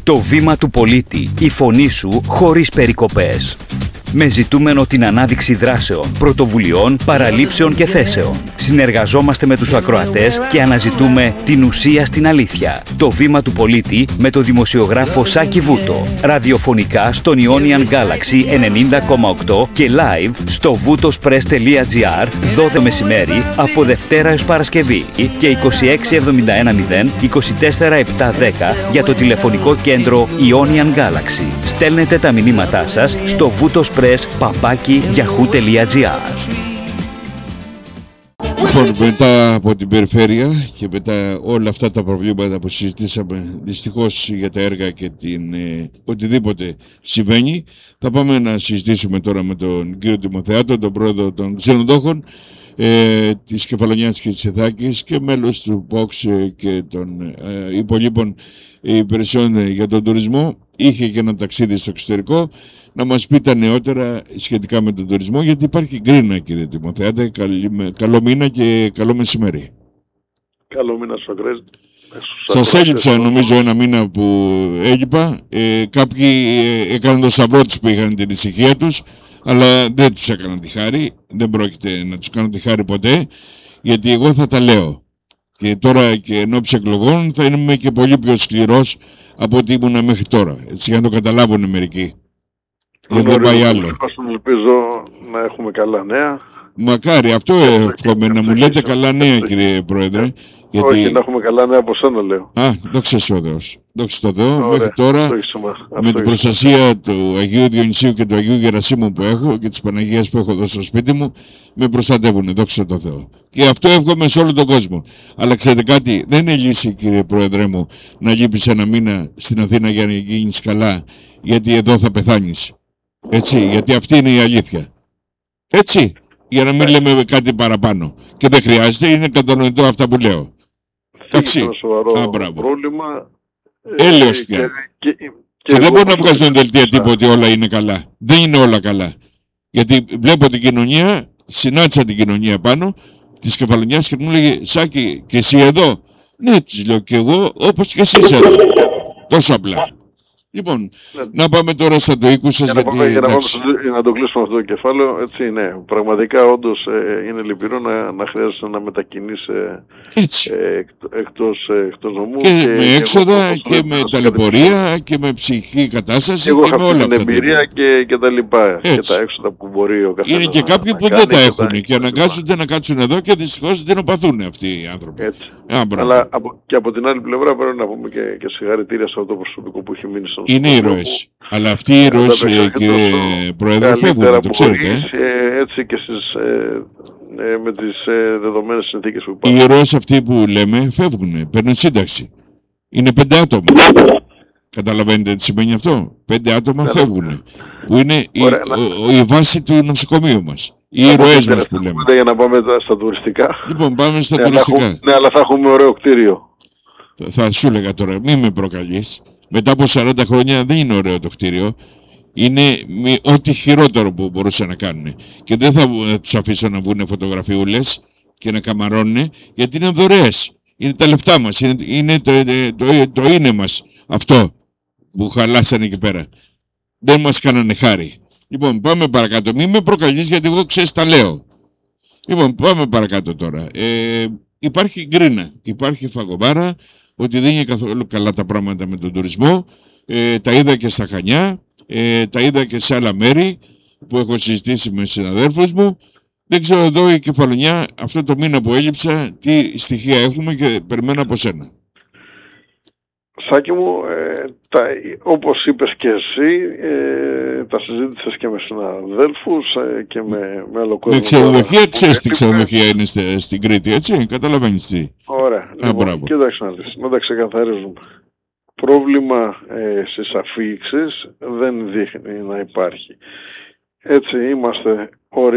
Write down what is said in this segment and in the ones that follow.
Το βήμα του πολίτη, η φωνή σου χωρίς περικοπές. Με ζητούμενο την ανάδειξη δράσεων, πρωτοβουλειών, παραλήψεων και θέσεων. Συνεργαζόμαστε με τους ακροατές και αναζητούμε την ουσία στην αλήθεια. Το βήμα του πολίτη με το δημοσιογράφο Σάκη Βούτο. Ραδιοφωνικά στον Ionian Galaxy 90,8 και live στο voutospress.gr 12 μεσημέρι από Δευτέρα έως Παρασκευή και 26710 24710 για το τηλεφωνικό κέντρο Ionian Galaxy. Στέλνετε τα μηνύματά σας στο voutospress@yahoo.gr. Λοιπόν, μετά από την περιφέρεια και μετά όλα αυτά τα προβλήματα που συζητήσαμε δυστυχώς για τα έργα και οτιδήποτε συμβαίνει, θα πάμε να συζητήσουμε τώρα με τον κύριο Τιμοθεάτο, τον πρόεδρο των ξενοδόχων της Κεφαλονιάς και της Εθάκης και μέλος του ΠΟΞ και των υπολείπων υπηρεσιών για τον τουρισμό. Είχε και ένα ταξίδι στο εξωτερικό. Να μας πει τα νεότερα σχετικά με τον τουρισμό, γιατί υπάρχει γκρίνα, κύριε Τιμοθεάτε. Καλό μήνα και καλό μεσημέρι. Καλό μήνα, Σοκρές. Σας έλειψα νομίζω ένα μήνα που έλειπα. Κάποιοι έκαναν το σταυρό τους που είχαν την ησυχία τους, αλλά δεν τους έκαναν τη χάρη. Δεν πρόκειται να τους κάνω τη χάρη ποτέ, γιατί εγώ θα τα λέω. Και τώρα και εν ώψη εκλογών θα είμαι και πολύ πιο σκληρός από ό,τι ήμουνα μέχρι τώρα. Έτσι για να το καταλάβουν μερικοί. Γιατί δεν πάει άλλο. Ελπίζω να έχουμε καλά νέα. Μακάρι, αυτό εύχομαι, να μου λέτε καλά νέα, κύριε Πρόεδρε. Γιατί... Όχι, να έχουμε καλά νέα από σένα, λέω. Δόξα τω Θεώ. Δόξα τω Θεώ. Μέχρι τώρα, με την προστασία του Αγίου Διονυσίου και του Αγίου Γερασίμου που έχω και της Παναγίας που έχω εδώ στο σπίτι μου, με προστατεύουν, δόξα τω Θεώ. Και αυτό εύχομαι σε όλο τον κόσμο. Αλλά ξέρετε κάτι, δεν είναι λύση, κύριε Πρόεδρε μου, να λείπεις ένα μήνα στην Αθήνα για να γίνεις καλά, γιατί εδώ θα πεθάνεις. Έτσι, γιατί αυτή είναι η αλήθεια. Έτσι, για να μην λέμε κάτι παραπάνω. Και δεν χρειάζεται, είναι κατανοητό αυτά που λέω. Εντάξει. Είναι ένα σοβαρό πρόβλημα. Έλεος πια. Και δεν μπορεί να βγάζουν δελτία τύπου ότι όλα είναι καλά. Δεν είναι όλα καλά. Γιατί βλέπω την κοινωνία, συνάντησα την κοινωνία πάνω της Κεφαλονιάς και μου λέγε Σάκη, και εσύ εδώ? Ναι, της λέω, και εγώ όπως και εσείς εδώ. Τόσο απλά. Λοιπόν, να πάμε τώρα στα το οίκου σας. Για να το κλείσουμε αυτό το κεφάλαιο, έτσι είναι. Πραγματικά όντως είναι λυπηρό να χρειάζεται να μετακινείς εκτός νομού. Και με έξοδα και με ταλαιπωρία και με ψυχική κατάσταση. Εγώ είχα αυτή την εμπειρία και τα λοιπά. Και τα έξοδα που μπορεί ο καθένας. Είναι και κάποιοι που δεν τα έχουν και αναγκάζονται να κάτσουν εδώ και δυστυχώς δεν οπαθούν αυτοί οι άνθρωποι. Αλλά και από την άλλη πλευρά πρέπει να πούμε και συγχαρητήρια σε αυτό το προσωπικό που έχει μείνει στον είναι ήρωες. Αλλά αυτοί οι ήρωες, κύριε Πρόεδρε, φεύγουν, το ξέρετε. Έτσι και με τις δεδομένες συνθήκες που υπάρχουν. Οι ήρωες αυτοί που λέμε φεύγουν, παίρνουν σύνταξη. Είναι 5 άτομα. Καταλαβαίνετε τι σημαίνει αυτό? 5 άτομα φεύγουν. Που είναι η βάση του νοσοκομείου μας. Οι ήρωές μας που λέμε. Για να πάμε στα τουριστικά. Λοιπόν, πάμε στα τουριστικά. Ναι, αλλά θα έχουμε ωραίο κτίριο. Θα σου έλεγα τώρα, μην με προκαλείς. Μετά από 40 χρόνια δεν είναι ωραίο το κτίριο. Είναι ό,τι χειρότερο που μπορούσαν να κάνουν. Και δεν θα τους αφήσω να βγουν φωτογραφιούλες και να καμαρώνουν, γιατί είναι δωρεές. Είναι τα λεφτά μας. Είναι το είναι μας αυτό που χαλάσανε εκεί πέρα. Δεν μας κάνανε χάρη. Λοιπόν, πάμε παρακάτω. Μην με προκαλείς, γιατί εγώ ξέρεις τα λέω. Λοιπόν, πάμε παρακάτω τώρα. Υπάρχει γκρίνα. Υπάρχει φαγωμάρα ότι δεν είναι καθόλου καλά τα πράγματα με τον τουρισμό. Τα είδα και στα Χανιά, τα είδα και σε άλλα μέρη που έχω συζητήσει με συναδέλφους μου. Δεν ξέρω εδώ η Κεφαλονιά, αυτό το μήνα που έλειψα, τι στοιχεία έχουμε και περιμένω από σένα. Σάκη μου, όπως είπες και εσύ, τα συζήτησες και με συναδέλφους και με άλλο κόσμο. Με ξενοδοχεία, ξέρεις τι ξενοδοχεία είναι στην Κρήτη, έτσι, καταλαβαίνεις τι. Ωραία. Λοιπόν, κοίταξε να τα ξεκαθαρίζουμε. Πρόβλημα στις αφήξεις δεν δείχνει να υπάρχει. Έτσι είμαστε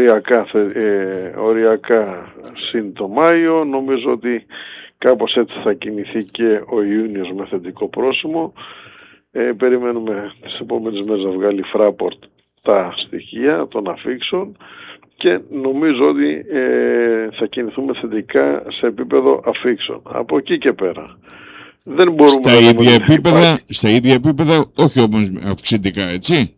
οριακά συν το Μάιο. Νομίζω ότι κάπως έτσι θα κινηθεί και ο Ιούνιος με θετικό πρόσημο. Περιμένουμε τις επόμενες μέρες να βγάλει Fraport τα στοιχεία των αφήξεων και νομίζω ότι θα κινηθούμε θετικά σε επίπεδο αφήξεων. Από εκεί και πέρα δεν μπορούμε στα ίδια επίπεδα, όχι όμως αυξητικά, έτσι.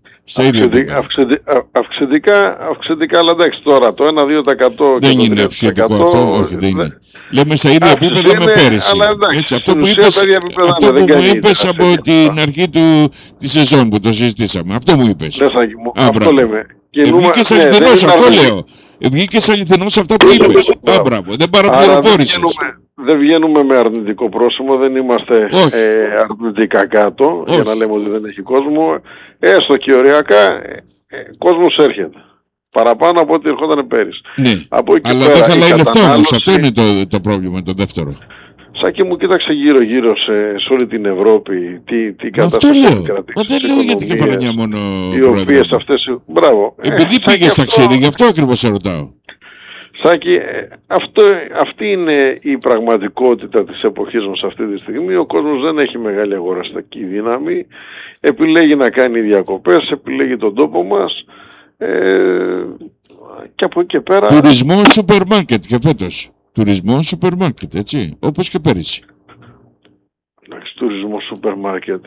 Αυξητικά, αλλά εντάξει τώρα το 1-2% δεν είναι αυξητικό αυτό, όχι δεν είναι. Λέμε στα ίδια επίπεδα με πέρυσι. Έτσι, αυτό που μου είπες από την αρχή της σεζόν που το συζητήσαμε. Αυτό μου είπες. Αυτό λέμε. Βγήκες αληθινός, αυτό λέω. Βγήκες αληθινός αυτά που είπες. Μπράβο, δεν παραπληροφόρησες. Δεν βγαίνουμε με αρνητικό πρόσημο, δεν είμαστε αρνητικά κάτω, για να λέμε ότι δεν έχει κόσμο. Έστω και οριακά, κόσμος έρχεται. Παραπάνω από ό,τι ερχόταν πέρυσι. Ναι, αλλά δεν χαλάει λεφτά όμως, αυτό είναι το πρόβλημα, το δεύτερο. Σάκη μου, κοίταξε γύρω-γύρω σε όλη την Ευρώπη τι κατάσταση έχει κρατήσει. Δεν λέω για την Κεφαλονιά μόνο, οι οποίες αυτές... Μπράβο. Επειδή πήγες ταξίδι, γι' αυτό ακριβώς σε ρωτάω. Σάκη, αυτή είναι η πραγματικότητα της εποχής μας αυτή τη στιγμή. Ο κόσμος δεν έχει μεγάλη αγοραστική δύναμη. Επιλέγει να κάνει διακοπές, επιλέγει τον τόπο μας. Και από εκεί και πέρα... Τουρισμό σούπερ μάρκετ και φέτος. Τουρισμό σούπερ μάρκετ, έτσι, όπως και πέρυσι. Εντάξει, τουρισμό σούπερ μάρκετ.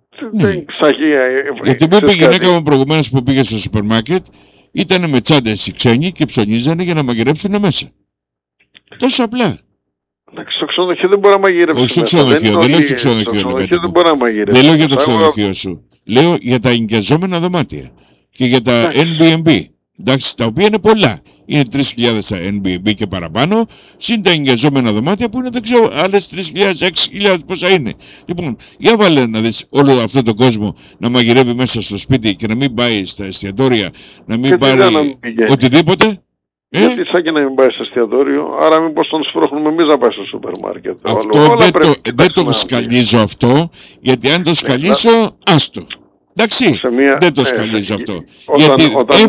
Γιατί μου είπε η γυναίκα μου προηγουμένως που πήγε στο σούπερ μάρκετ, ήταν με τσάντες οι ξένοι και ψωνίζανε για να μαγειρέψουν μέσα. Τόσο απλά. Εντάξει, στο ξενοδοχείο δεν μπορεί να μαγειρέψει. Όχι στο ξενοδοχείο, δεν λέω στο ξενοδοχείο. Δεν λέω για το ξενοδοχείο σου. Λέω για τα ενοικιαζόμενα δωμάτια και για τα Airbnb. Εντάξει, τα οποία είναι πολλά. Είναι 3.000 τα Airbnb και παραπάνω, συν τα ενοικιαζόμενα δωμάτια που είναι, δεν ξέρω, άλλες 3.000, 6.000 πόσα είναι. Λοιπόν, για βάλε να δεις όλο αυτόν τον κόσμο να μαγειρεύει μέσα στο σπίτι και να μην πάει στα εστιατόρια, να μην πάρει οτιδήποτε. Γιατί σαν και να μην πάει στο εστιατόριο, άρα μήπως τον σπρώχνουμε εμείς να πάει στο σούπερ μάρκετ. Αυτό δεν το σκαλίζω αυτό, γιατί αν το σκαλίσω, άστο. Εντάξει, δεν το σκαλίζω αυτό. Γιατί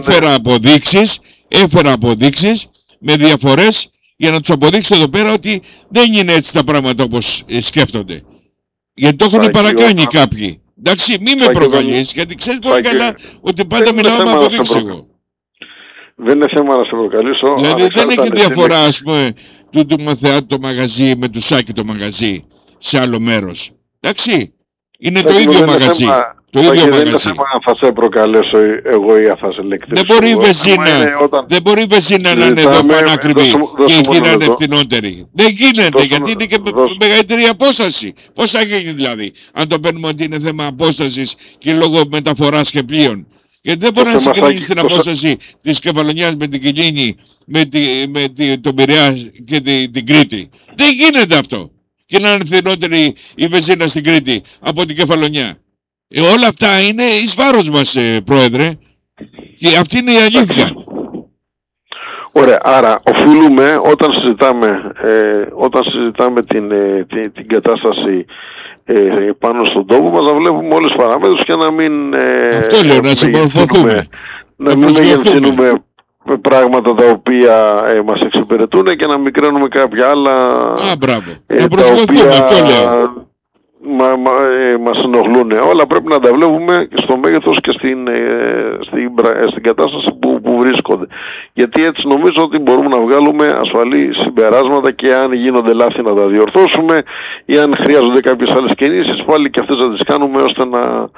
έφερα αποδείξεις με διαφορές για να τους αποδείξω εδώ πέρα ότι δεν είναι έτσι τα πράγματα όπως σκέφτονται. Γιατί το έχουν παρακάνει κάποιοι. Εντάξει, μη με προκαλείς, γιατί ξέρεις πολύ καλά ότι πάντα μιλάω με αποδείξεις εγώ. Δεν είναι θέμα να σε προκαλήσω. Δηλαδή δεν έχει διαφορά, ας πούμε, του Μαθεάτου το μαγαζί με του Σάκη το μαγαζί σε άλλο μέρος. Εντάξει, είναι το ίδιο μαγαζί. Το ίδιο μαγαζί. Δεν είναι θέμα αν θα σε προκαλέσω εγώ ή αν θα σε λεκτρήσω. Δεν μπορεί η βεζίνα να είναι εδώ πανάκριβη και εκεί να είναι φθηνότερη. Δεν γίνεται, γιατί είναι και μεγαλύτερη απόσταση. Πώς θα γίνει δηλαδή, αν το παίρνουμε ότι είναι θέμα απόστασης και λόγω μεταφοράς και πλοίων. Γιατί δεν μπορεί να συγκρίνεις την απόσταση της Κεφαλονιάς με την Κιλίνη, με τον Πειραιά και την Κρήτη. Δεν γίνεται αυτό. Και να είναι φθηνότερη η βενζίνα στην Κρήτη από την Κεφαλονιά. Όλα αυτά είναι εις βάρος μας, Πρόεδρε. Και αυτή είναι η αλήθεια. Ωραία, άρα οφείλουμε όταν συζητάμε την κατάσταση πάνω στον τόπο μας, να βλέπουμε όλες τις παραμέτρους και να μην αυτό λέω, να συμμορφωθούμε. Να μην μεγενθύνουμε πράγματα τα οποία μας εξυπηρετούν και να μικραίνουμε κάποια άλλα μπράβο. Να προσγειωθούμε, αυτό λέω. Μας ενοχλούν. Όλα πρέπει να τα βλέπουμε στο μέγεθος και στην κατάσταση που βρίσκονται. Γιατί έτσι νομίζω ότι μπορούμε να βγάλουμε ασφαλή συμπεράσματα και αν γίνονται λάθη να τα διορθώσουμε ή αν χρειάζονται κάποιες άλλες κινήσεις πάλι και αυτές να τις κάνουμε ώστε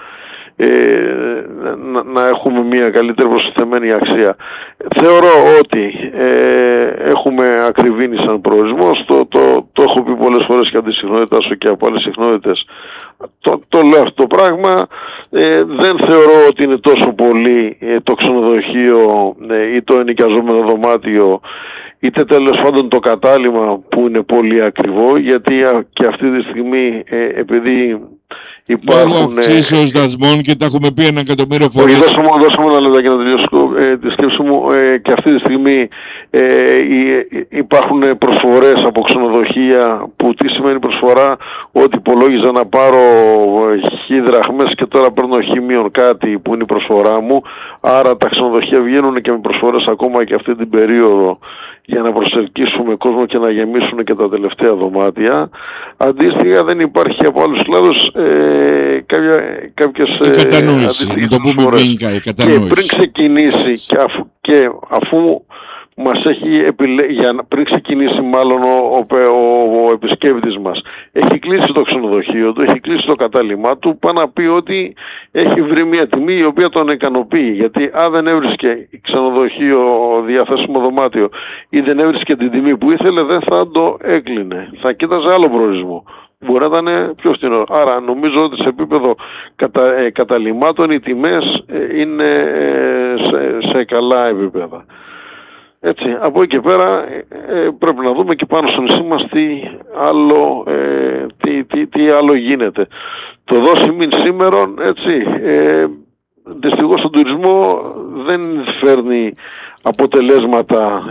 να έχουμε μια καλύτερη προσθεμένη αξία. Θεωρώ ότι έχουμε ακριβήνει σαν προορισμός, το έχω πει πολλές φορές και από τη συχνότητα σου και από άλλες συχνότητες, το λέω αυτό το πράγμα. Δεν θεωρώ ότι είναι τόσο πολύ το ξενοδοχείο ή το ενοικιαζόμενο δωμάτιο, είτε τέλος πάντων το κατάλημα που είναι πολύ ακριβό, γιατί και αυτή τη στιγμή επειδή υπάρχουν... Λόγω αυξήσεως δασμών και τα έχουμε πει 1.000.000 φορές. Δώσε μου ένα λεπτό και να τελειώσω τη σκέψη μου. Και αυτή τη στιγμή υπάρχουν προσφορές από ξενοδοχεία που τι σημαίνει προσφορά, ότι υπολόγιζα να πάρω 1.000 δραχμές και τώρα παίρνω 1.000 κάτι που είναι η προσφορά μου. Άρα τα ξενοδοχεία βγαίνουν και με προσφορές ακόμα και αυτή την περίοδο για να προσελκύσουμε κόσμο και να γεμίσουν και τα τελευταία δωμάτια. Αντίστοιχα δεν υπάρχει από άλλους κλάδους κάποιες κατανόηση, να το πούμε ευγενικά, η κατανόηση. Και πριν ξεκινήσει και αφού μας έχει πριν ξεκινήσει μάλλον ο επισκέπτης μας, έχει κλείσει το ξενοδοχείο του, έχει κλείσει το κατάλημά του, πάει να πει ότι έχει βρει μια τιμή η οποία τον ικανοποιεί. Γιατί αν δεν έβρισκε ξενοδοχείο, διαθέσιμο δωμάτιο ή δεν έβρισκε την τιμή που ήθελε, δεν θα το έκλεινε. Θα κοίταζε άλλο προορισμό. Μπορεί να ήταν πιο φθηνό. Άρα νομίζω ότι σε επίπεδο καταλυμάτων οι τιμές είναι σε καλά επίπεδα. Έτσι, από εκεί και πέρα πρέπει να δούμε και πάνω στο νησί μας τι άλλο γίνεται. Το δώσει μην σήμερον, έτσι, δυστυχώς στον τουρισμό δεν φέρνει αποτελέσματα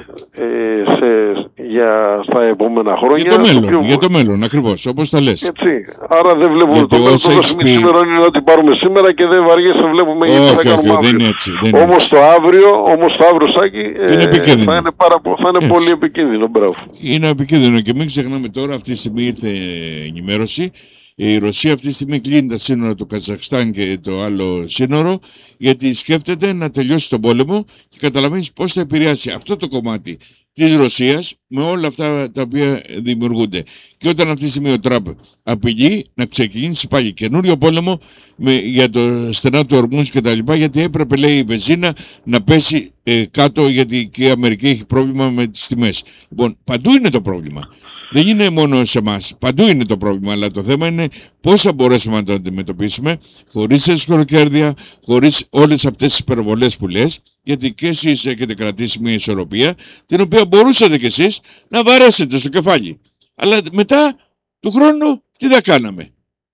στα επόμενα χρόνια. Για το μέλλον, ακριβώς, όπως τα λες. Έτσι, άρα δεν βλέπουμε το δώσει μην σήμερον είναι ότι πάρουμε σήμερα και δεν βαριέσαι βλέπουμε γιατί θα κάνουμε αύριο. Δεν είναι έτσι. Όμως το αύριο Σάκη, θα είναι πολύ επικίνδυνο. Μπράβο. Είναι επικίνδυνο και μην ξεχνάμε τώρα, αυτή τη στιγμή ήρθε ενημέρωση. Η Ρωσία αυτή τη στιγμή κλείνει τα σύνορα του Καζαχστάν και το άλλο σύνορο, γιατί σκέφτεται να τελειώσει τον πόλεμο και καταλαβαίνεις πώς θα επηρεάσει αυτό το κομμάτι της Ρωσίας με όλα αυτά τα οποία δημιουργούνται. Και όταν αυτή τη στιγμή ο Τραμπ απειλεί να ξεκινήσει πάλι καινούριο πόλεμο για το στενά του Ορμούζ και τα λοιπά, γιατί έπρεπε, λέει, η βενζίνα να πέσει κάτω, γιατί και η Αμερική έχει πρόβλημα με τις τιμές. Λοιπόν, παντού είναι το πρόβλημα. Δεν είναι μόνο σε εμάς. Παντού είναι το πρόβλημα. Αλλά το θέμα είναι πώς θα μπορέσουμε να το αντιμετωπίσουμε χωρίς εσχροκέρδεια, χωρίς όλες αυτές τις υπερβολές που λες. Γιατί και εσείς έχετε κρατήσει μια ισορροπία, την οποία μπορούσατε κι εσείς να βαρέσετε στο κεφάλι. Αλλά μετά του χρόνου τι θα κάναμε?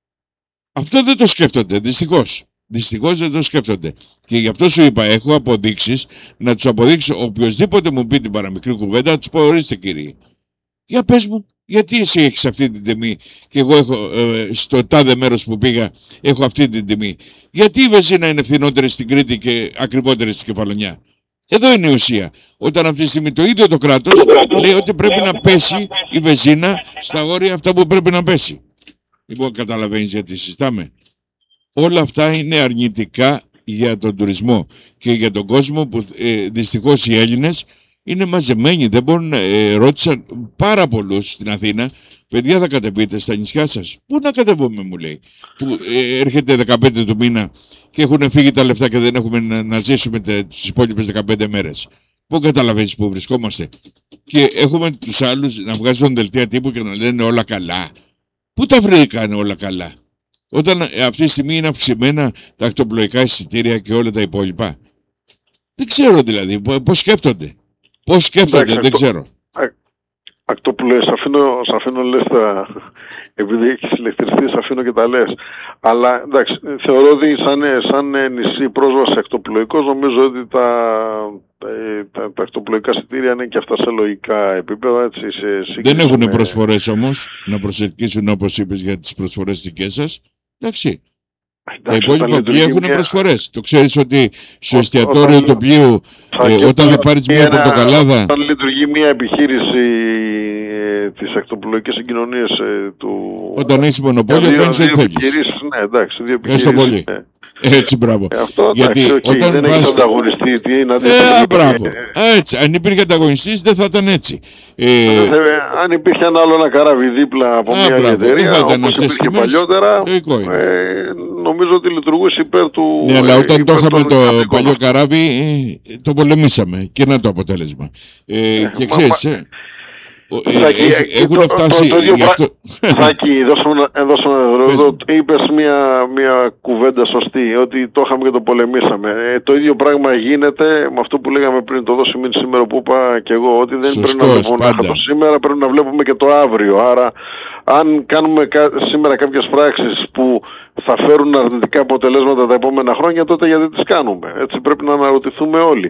Αυτό δεν το σκέφτονται, δυστυχώς. Δυστυχώς δεν το σκέφτονται. Και γι' αυτό σου είπα, έχω αποδείξεις, να τους αποδείξω. Οποιοςδήποτε μου πει την παραμικρή κουβέντα, να τους πω, ορίστε κύριε. Για πες μου, γιατί εσύ έχεις αυτή την τιμή και εγώ έχω στο τάδε μέρος που πήγα έχω αυτή την τιμή? Γιατί η βενζίνα είναι φθηνότερη στην Κρήτη και ακριβότερη στην Κεφαλονιά? Εδώ είναι η ουσία. Όταν αυτή τη στιγμή το ίδιο το κράτος λέει ότι πρέπει να πέσει η βενζίνα στα όρια αυτά που πρέπει να πέσει. Λοιπόν, καταλαβαίνεις γιατί συζητάμε? Όλα αυτά είναι αρνητικά για τον τουρισμό και για τον κόσμο που δυστυχώς οι Έλληνες είναι μαζεμένοι, δεν μπορούν. Ρώτησαν πάρα πολλούς στην Αθήνα, παιδιά, θα κατεβείτε στα νησιά σας? Πού να κατεβούμε, μου λέει, που έρχεται 15 του μήνα και έχουν φύγει τα λεφτά και δεν έχουμε να ζήσουμε τις υπόλοιπες 15 μέρες. Πού καταλαβαίνεις που βρισκόμαστε? Και έχουμε τους άλλους να βγάζουν δελτία τύπου και να λένε όλα καλά. Πού τα βρήκανε όλα καλά, όταν αυτή τη στιγμή είναι αυξημένα τα ακτοπλοϊκά εισιτήρια και όλα τα υπόλοιπα? Δεν ξέρω δηλαδή πώς σκέφτονται. Πώς σκέφτονται, δεν ξέρω. Σ' αφήνω λες επειδή έχεις ηλεκτριστεί, σ' αφήνω και τα λες. Αλλά εντάξει, θεωρώ ότι σαν νησί πρόσβαση ακτοπλοϊκός, νομίζω ότι τα ακτοπλοϊκά εισιτήρια είναι και αυτά σε λογικά επίπεδα. Έτσι, δεν έχουν προσφορές όμως να προσελκύσουν, όπως είπες, για τις προσφορές δικές σας. Εντάξει. Τα υπόλοιπα πλοία έχουν προσφορές. Το ξέρεις ότι στο εστιατόριο του πλοίου, όταν θα πάρεις μια πορτοκαλάδα. Όταν λειτουργεί μια επιχείρηση της ακτοπλοϊκής συγκοινωνίας του. Όταν έχεις μονοπόλιο, κάνεις ό,τι θέλεις. Ναι, εντάξει, δύο επιχειρήσεις. Έστω πολύ. Έτσι, μπράβο. Αυτό, γιατί όταν δεν έχεις ανταγωνιστή, τι είναι μπράβο. Έτσι, αν υπήρχε ανταγωνιστής, δεν θα ήταν έτσι. Αν υπήρχε ένα άλλο ένα καράβι δίπλα από μια εταιρεία, όπως υπήρχε παλιότερα, νομίζω ότι λειτουργούσε υπέρ του. Ναι, αλλά όταν το είχαμε το παλιό καράβι, το πολεμήσαμε και να το αποτέλεσμα. Και ξέρεις, έχουν φτάσει. Θάκη, δώσαμε είπες μια κουβέντα σωστή, ότι το είχαμε και το πολεμήσαμε. Το ίδιο πράγμα γίνεται με αυτό που λέγαμε πριν, το δώσει μην σήμερα, που είπα και εγώ, ότι δεν πρέπει να βλέπουμε το σήμερα, πρέπει να βλέπουμε και το αύριο. Άρα αν κάνουμε σήμερα κάποιες πράξεις που θα φέρουν αρνητικά αποτελέσματα τα επόμενα χρόνια, τότε γιατί τις κάνουμε? Έτσι πρέπει να αναρωτηθούμε όλοι.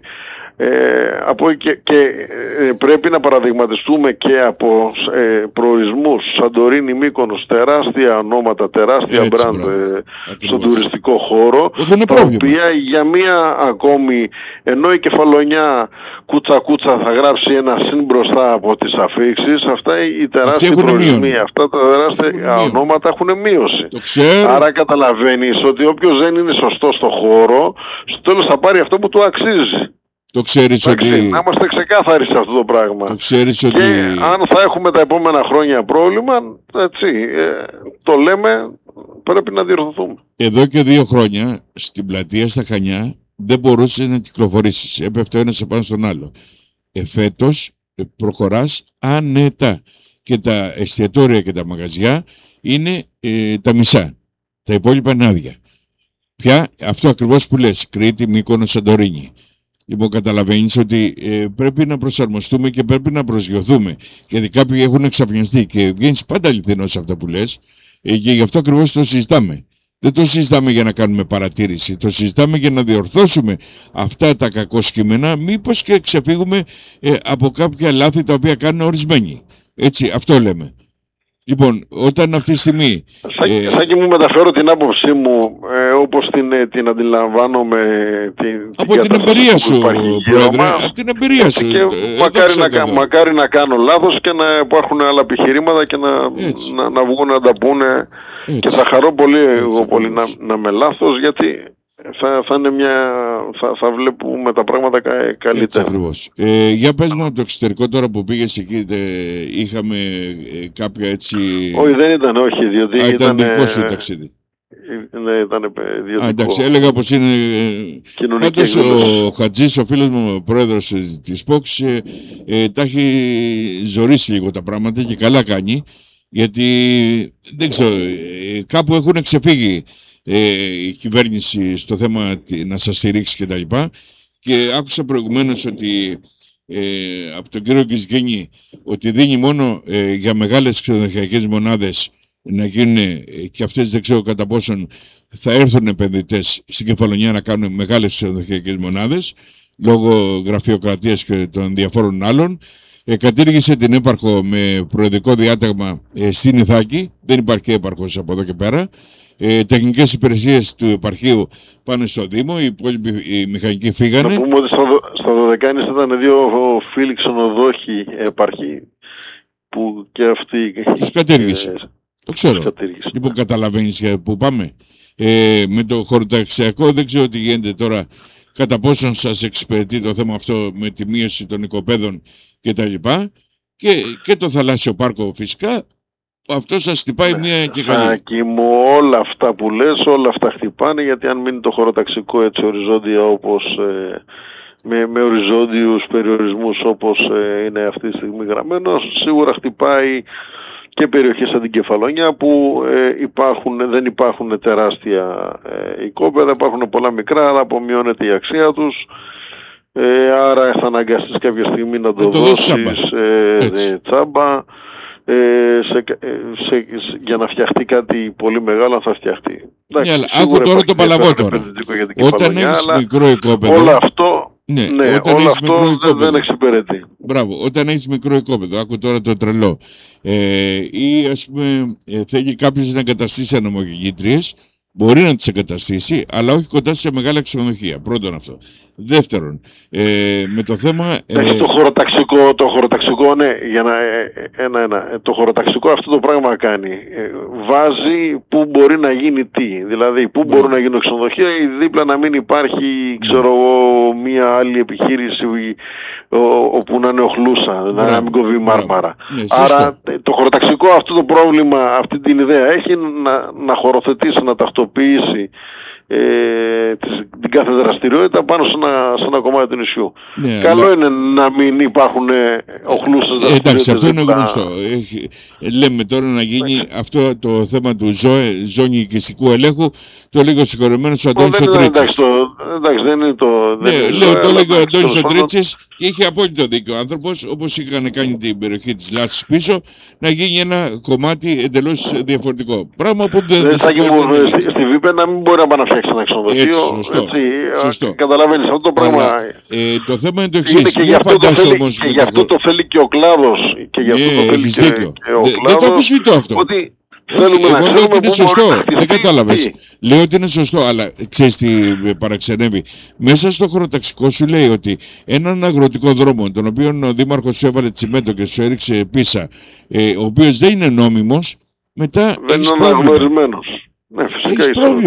Πρέπει να παραδειγματιστούμε και από προορισμούς Σαντορίνη, Μύκονος, τεράστια ονόματα, τεράστια μπραντ στον τουριστικό χώρο, τα οποία για μία ακόμη, ενώ η Κεφαλονιά κούτσα θα γράψει ένα συν μπροστά από τις αφίξεις, αυτά οι τεράστιοι προορισμοί, αυτά τα τεράστια ονόματα έχουν μείωση. Άρα καταλαβαίνεις ότι όποιος δεν είναι σωστός στο χώρο, στο τέλος θα πάρει αυτό που του αξίζει. Το ξέρεις ότι... Να είμαστε ξεκάθαροι σε αυτό το πράγμα. Το ξέρεις και ότι... αν θα έχουμε τα επόμενα χρόνια πρόβλημα, έτσι, το λέμε, πρέπει να διορθωθούμε. Εδώ και 2 χρόνια στην πλατεία στα Χανιά δεν μπορούσες να κυκλοφορήσεις. Έπεφτε ο ένας επάνω στον άλλο. Φέτος προχωράς άνετα. Και τα εστιατόρια και τα μαγαζιά είναι τα μισά. Τα υπόλοιπα είναι άδεια. Πια αυτό ακριβώς που λες, Κρήτη, Μύκονο, Σαντορίνη. Λοιπόν, καταλαβαίνεις ότι πρέπει να προσαρμοστούμε και πρέπει να προσγειωθούμε. Γιατί κάποιοι έχουν εξαφνιαστεί και βγαίνεις πάντα αληθινός σε αυτά που λες και γι' αυτό ακριβώς το συζητάμε. Δεν το συζητάμε για να κάνουμε παρατήρηση, το συζητάμε για να διορθώσουμε αυτά τα κακόσκημενα, μήπως και ξεφύγουμε από κάποια λάθη τα οποία κάνουν ορισμένοι. Έτσι, αυτό λέμε. Λοιπόν, όταν αυτή τη στιγμή... Σάκη μου, μεταφέρω την άποψή μου όπως την αντιλαμβάνομαι. Από την εμπειρία σου, Πρόεδρε. Από την εμπειρία σου. Και μακάρι να κάνω λάθος και να υπάρχουν άλλα επιχειρήματα και να βγουν να τα πούνε. Έτσι. Και θα χαρώ πολύ να είμαι λάθος, γιατί θα είναι θα βλέπουμε τα πράγματα καλύτερα. Έτσι ακριβώς. Για πες μου από το εξωτερικό τώρα που πήγες εκεί, είχαμε κάποια έτσι... Όχι, δεν ήταν, όχι, διότι ήταν δικό σου ταξίδι. Ναι, ήταν ιδιωτικό. Εντάξει, έλεγα πως είναι... Πάντως ο Χατζής, ο φίλος μου, ο πρόεδρος της ΠΟΚΣ, τα έχει ζορίσει λίγο τα πράγματα και καλά κάνει, γιατί δεν ξέρω, κάπου έχουν ξεφύγει η κυβέρνηση στο θέμα να σας στηρίξει και τα λοιπά, και άκουσα προηγουμένως ότι από τον κύριο Κισκίνη ότι δίνει μόνο για μεγάλες ξενοδοχειακές μονάδες να γίνουν, και αυτές δεν ξέρω κατά πόσον θα έρθουν επενδυτές στην Κεφαλονιά να κάνουν μεγάλες ξενοδοχειακές μονάδες λόγω γραφειοκρατίας και των διαφόρων άλλων. Κατήργησε την έπαρχο με προεδρικό διάταγμα στην Ιθάκη, δεν υπάρχει έπαρχος από εδώ και πέρα. Τεχνικές υπηρεσίες του επαρχείου πάνε στο Δήμο, οι υπόλοιποι οι μηχανικοί φύγανε. Να πούμε ότι στο Δωδεκάνης ήταν 2 φίλοι ξενοδόχοι επαρχοί που και αυτοί... Τους κατήργησε. Το ξέρω. Λοιπόν, καταλαβαίνεις για πού πάμε. Με το χωροταξιακό δεν ξέρω τι γίνεται τώρα, κατά πόσον σας εξυπηρετεί το θέμα αυτό με τη μείωση των οικοπαίδων και τα λοιπά. Και το θαλάσσιο πάρκο φυσικά, αυτό σας χτυπάει μια και καλή. Σάκη μου, όλα αυτά που λες, όλα αυτά χτυπάνε, γιατί αν μείνει το χωροταξικό έτσι οριζόντια όπως... με οριζόντιους περιορισμούς όπως είναι αυτή τη στιγμή γραμμένος, σίγουρα χτυπάει και περιοχές σαν την Κεφαλονιά που δεν υπάρχουν τεράστια οικόπεδα, υπάρχουν πολλά μικρά, αλλά απομειώνεται η αξία τους, άρα θα αναγκαστείς κάποια στιγμή να το δώσεις τσάμπα. Για να φτιαχτεί κάτι πολύ μεγάλο θα φτιαχτεί. Άκου τώρα το παλαβό τώρα. Όταν έχεις μικρό οικόπεδο, όλο αυτό, όλο αυτό δεν εξυπηρετεί. Μπράβο, όταν έχεις μικρό οικόπεδο, άκου τώρα το τρελό, ή ας πούμε θέλει κάποιος να εγκαταστήσει ανεμογεννήτριες, μπορεί να τις εγκαταστήσει, αλλά όχι κοντά σε μεγάλα ξενοδοχεία. Πρώτον αυτό. Δεύτερον, με το θέμα... Το χωροταξικό, ναι, για να... Το χωροταξικό αυτό το πράγμα κάνει. Βάζει πού μπορεί να γίνει τι. Δηλαδή, πού μπορούν να γίνουν ξενοδοχεία ή δίπλα να μην υπάρχει, ξέρω εγώ, μία άλλη επιχείρηση όπου να είναι οχλούσα, να μην κοβεί μάρμαρα. Άρα, το χωροταξικό αυτό το πρόβλημα, αυτή την ιδέα έχει να χωροθετήσει, να ταυτοποιήσει την κάθε δραστηριότητα πάνω σε ένα κομμάτι του νησιού. Καλό είναι να μην υπάρχουν οχλούσες δραστηριότητες. Εντάξει, αυτό είναι γνωστό. Λέμε τώρα να γίνει αυτό το θέμα του ζώνη οικιστικού ελέγχου, το λίγο συγχωρεμένος ο Αντώνης ο Τρίτσης. Εντάξει, δεν είναι το... Λέω το λίγο ο Αντώνης ο Τρίτσης και είχε απόλυτο δίκιο ο άνθρωπος, όπως είχαν κάνει την περιοχή της Λάσης πίσω, να γίνει ένα κομμάτι εντελώς διαφορετικό. Πράγμα που δεν... Στη Βίπε να μην μπορεί να πάει να φτιάξει ένα ξενοδοχείο. Σωστό. Καταλαβαίνεις αυτό το πράγμα. Το θέμα είναι το εξής. Και γι' αυτό το θέλει και ο κλάδος. Και γι' αυτό το θέλει και ο κλάδος. Δεν το αμφισβητώ αυτό. Εγώ λέω ότι είναι σωστό. Δεν κατάλαβες. Λέω ότι είναι σωστό, αλλά ξέρεις τι παραξενεύει. Μέσα στο χωροταξικό σου λέει ότι έναν αγροτικό δρόμο, τον οποίο ο δήμαρχος σου έβαλε τσιμέντο και σου έριξε πίσα, ο οποίος δεν είναι νόμιμος, μετά δεν είναι αναγνωρισμένος. Έχεις πρόβλημα.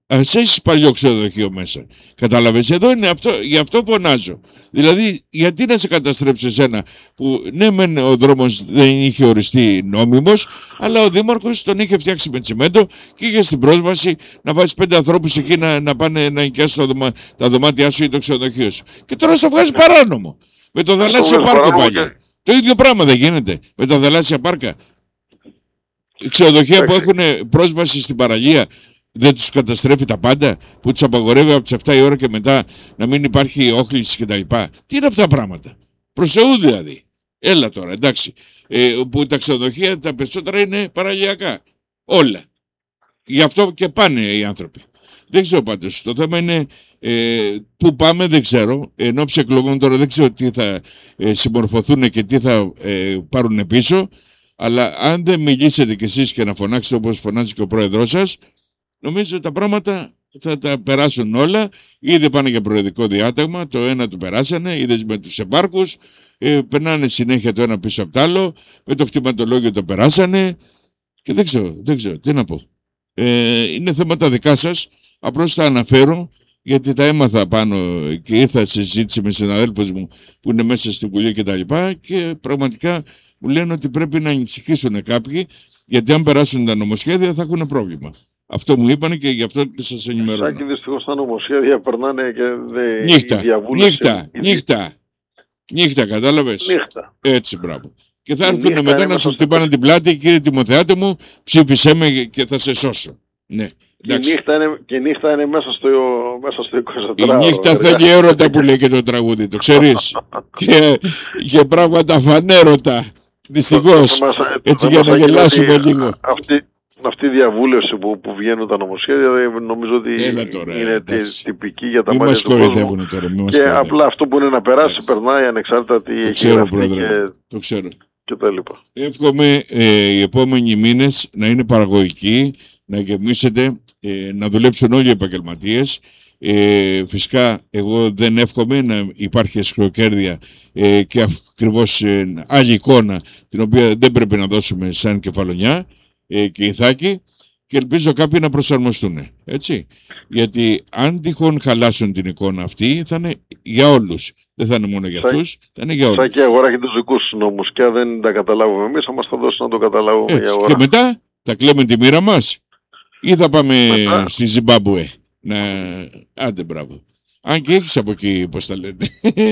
Ας έχεις παλιό ξενοδοχείο μέσα. Κατάλαβες, εδώ είναι αυτό, γι' αυτό φωνάζω. Δηλαδή, γιατί να σε καταστρέψει εσένα που ναι, μεν ο δρόμος δεν είχε οριστεί νόμιμος, αλλά ο δήμαρχος τον είχε φτιάξει με τσιμέντο και είχε στην πρόσβαση να βάζεις 5 ανθρώπους εκεί να πάνε να νοικιάσουν τα δωμάτια σου ή το ξενοδοχείο σου. Και τώρα στο βγάζει παράνομο. Με το θαλάσσιο πάρκο πάλι. Το ίδιο πράγμα δεν γίνεται με τα θαλάσσια πάρκα. Οι ξενοδοχεία που έχουν πρόσβαση στην παραλία δεν τους καταστρέφει τα πάντα, που τους απαγορεύει από τις 7 η ώρα και μετά να μην υπάρχει όχληση κτλ. Τι είναι αυτά τα πράγματα? Προς Θεού δηλαδή. Έλα τώρα, εντάξει. Που τα ξενοδοχεία τα περισσότερα είναι παραλιακά. Όλα. Γι' αυτό και πάνε οι άνθρωποι. Δεν ξέρω πάντως. Το θέμα είναι πού πάμε, δεν ξέρω. Εν ώψη εκλογών τώρα δεν ξέρω τι θα συμμορφωθούν και τι θα πάρουν πίσω. Αλλά αν δεν μιλήσετε κι εσείς και να φωνάξετε όπως φωνάζει και ο πρόεδρός σας, νομίζω τα πράγματα θα τα περάσουν όλα. Ήδη πάνε για προεδρικό διάταγμα, το ένα το περάσανε, είδες με τους επάρκους, περνάνε συνέχεια το ένα πίσω από το άλλο, με το κτηματολόγιο το περάσανε και δεν ξέρω τι να πω. Είναι θέματα δικά σας, απλώς τα αναφέρω γιατί τα έμαθα πάνω και ήρθα σε συζήτηση με συναδέλφους μου που είναι μέσα στη Βουλή και πραγματικά μου λένε ότι πρέπει να ανησυχήσουν κάποιοι, γιατί αν περάσουν τα νομοσχέδια θα έχουν πρόβλημα. Αυτό μου είπανε και γι' αυτό και σας ενημερώνω. Σάκη, δυστυχώς τα νομοσχέδια περνάνε και Νύχτα, κατάλαβες. Νύχτα. Έτσι, μπράβο. Και θα έρθουν μετά να σου χτυπάνε την πλάτη, κύριε Τιμοθεάτε μου, ψήφισέ με και θα σε σώσω. Ναι. Και η νύχτα είναι μέσα στο 24ωρο. Η νύχτα θέλει έρωτα που λέει και το τραγούδι, το ξέρεις. και πράγματα φανέρωτα. Δυστυχώς. Έτσι για να γελάσουμε λίγο. Αυτή η διαβούλευση που βγαίνουν τα νομοσχέδια νομίζω ότι είναι τυπική για τα μάτια του κόσμου. Και απλά αυτό που είναι να περάσει περνάει ανεξάρτητα τι έχει γραφτεί το ξέρω. Και τα λοιπά. Εύχομαι οι επόμενοι μήνες να είναι παραγωγικοί, να γεμίσετε, να δουλέψουν όλοι οι επαγγελματίες. Φυσικά εγώ δεν εύχομαι να υπάρχει εσχροκέρδεια και ακριβώς άλλη εικόνα την οποία δεν πρέπει να δώσουμε σαν Κεφαλονιά και Ιθάκη, και ελπίζω κάποιοι να προσαρμοστούν, έτσι, γιατί αν τυχόν χαλάσουν την εικόνα αυτή θα είναι για όλους, δεν θα είναι μόνο για αυτούς, θα είναι για όλους. Σαν και η αγορά έχει τους δικούς νόμους και αν δεν τα καταλάβουμε εμείς θα μας τα δώσει να το καταλάβουμε η αγορά. Και μετά θα κλαίμε τη μοίρα μας ή θα πάμε στη Ζιμπάμπουε άντε μπράβο, αν και έχεις από εκεί, πώς τα λένε,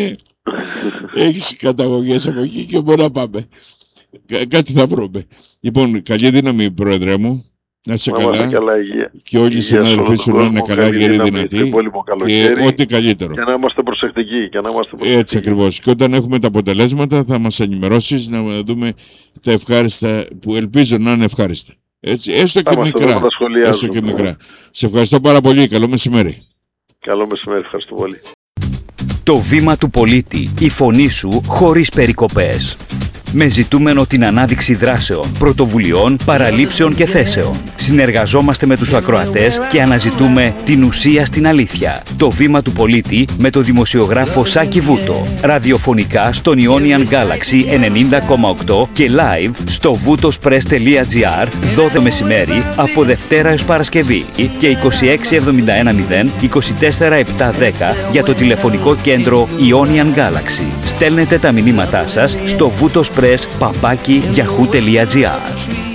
έχεις καταγωγές από εκεί και μπορεί να πάμε. Κάτι θα βρούμε. Λοιπόν, καλή δύναμη, πρόεδρε μου. Να είσαι καλά. Και όλοι οι συνάδελφοί σου να είναι καλά, γεροί, δυνατοί. Και ό,τι καλύτερο. Και να είμαστε προσεκτικοί. Έτσι ακριβώς. Και όταν έχουμε τα αποτελέσματα θα μας ενημερώσεις να δούμε τα ευχάριστα που ελπίζω να είναι ευχάριστα. Έτσι, έστω και μικρά. Σε ευχαριστώ πάρα πολύ. Καλό μεσημέρι. Καλό μεσημέρι. Ευχαριστώ πολύ. Το βήμα του πολίτη. Η φωνή σου χωρίς περικοπές. Με ζητούμενο την ανάδειξη δράσεων, πρωτοβουλειών, παραλήψεων και θέσεων. Συνεργαζόμαστε με τους ακροατές και αναζητούμε την ουσία στην αλήθεια. Το βήμα του πολίτη με το δημοσιογράφο Σάκη Βούτο. Ραδιοφωνικά στον Ionian Galaxy 90,8 και live στο voutospress.gr 12 μεσημέρι από Δευτέρα έως Παρασκευή και 26710 24710 για το τηλεφωνικό κέντρο Ionian Galaxy. Στέλνετε τα μηνύματά σας στο voutospress@yahoo.gr.